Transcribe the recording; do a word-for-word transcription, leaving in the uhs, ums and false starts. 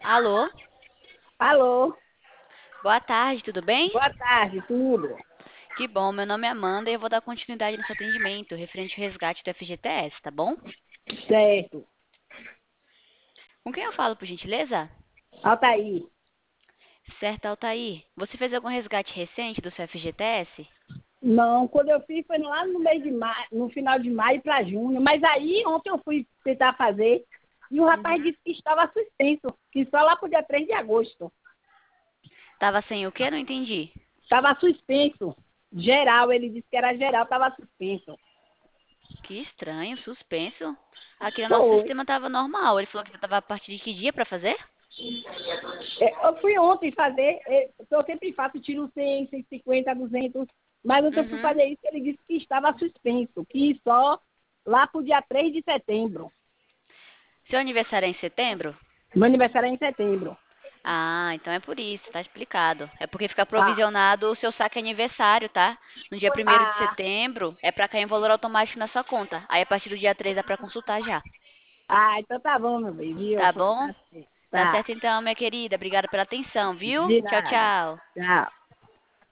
Alô, Alô, boa tarde, tudo bem? boa tarde, tudo? Que bom, meu nome é Amanda e eu vou dar continuidade no seu atendimento referente ao resgate do F G T S, tá bom? Certo. Com quem eu falo, por gentileza? Altair. Certo, Altair. Você fez algum resgate recente do seu F G T S? Não, quando eu fiz foi lá no mês de maio, no final de maio para junho. Mas aí ontem eu fui tentar fazer e o rapaz Uhum. disse que estava suspenso, que só lá pro dia três de agosto. Tava sem o quê? Não entendi. Estava suspenso. Geral, ele disse que era geral, estava suspenso. Que estranho, suspenso. Aqui no nosso Foi. sistema tava normal. Ele falou que tava a partir de que dia pra fazer? É, eu fui ontem fazer, é, eu sempre faço, tiro cem, cento e cinquenta, duzentos, mas ontem eu fui Uhum. fazer isso, ele disse que estava suspenso, que só lá pro dia três de setembro. Seu aniversário é em setembro? Meu aniversário é em setembro. Ah, então é por isso, tá explicado. É porque fica Ah, provisionado o seu saque aniversário, tá? No dia primeiro de ah, setembro é pra cair em valor automático na sua conta. Aí a partir do dia três dá pra consultar já. ah, então tá bom, meu bem, viu? Tá Tá bom? certo. Tá Tá. certo então, minha querida. Obrigada pela atenção, viu? De Tchau, nada. tchau. Tchau.